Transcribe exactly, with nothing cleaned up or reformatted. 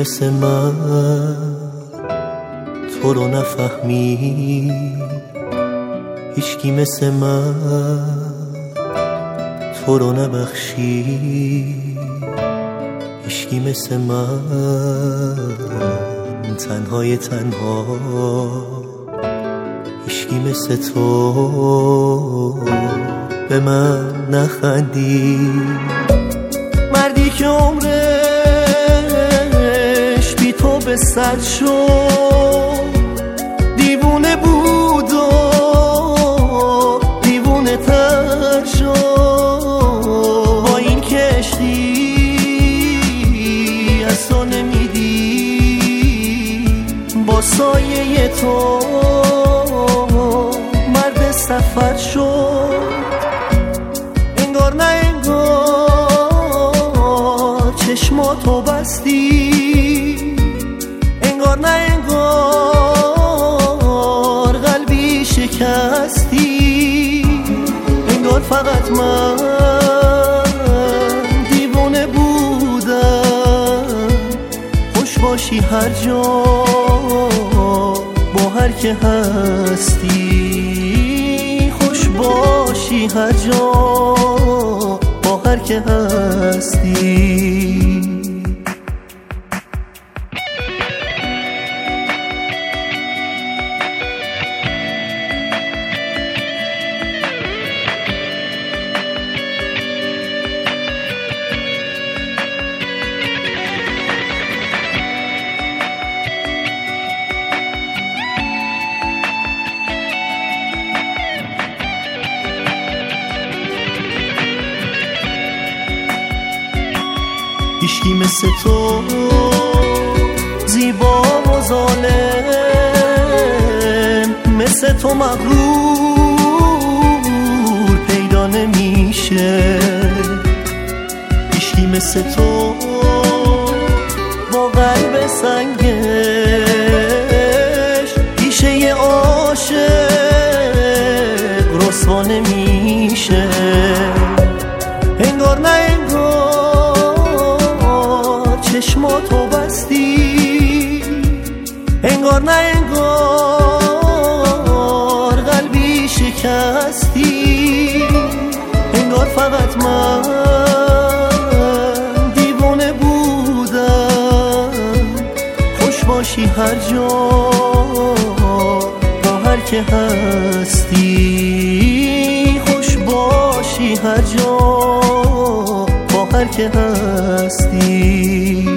مثل من تو رو نفهمی، هیچکی مثل من تو رو نبخشی، هیچکی مثل من تنهای تنها، هیچکی مثل تو به من نخندی. مردی که عمرش بی تو به سر شد، دیوونه بود و دیوونه تر شد. با این کشتی از تو نمیدی، با سایه تو مرد سفر شد. انگار نه انگار چشماتو بستی، انگار نه انگار قلبی شکستی. انگار فقط من دیوونه بودم، خوش باشی هر جا با هر که هستی، خوش باشی هر جا با هر که هستی. هیچکی مثل تو زیبا و ظالم، مثل تو مغرور پیدا نمیشه. هیچکی مثل تو با قلب سنگش پیشه عاشق رسوا نمیشه. انگار نه انگار چشماتو بستی، انگار نه انگار قلبی شکستی. انگار فقط من دیوانه بودم، خوش باشی هر جا با هر که هستی، خوش باشی هر جا با هر که هستی.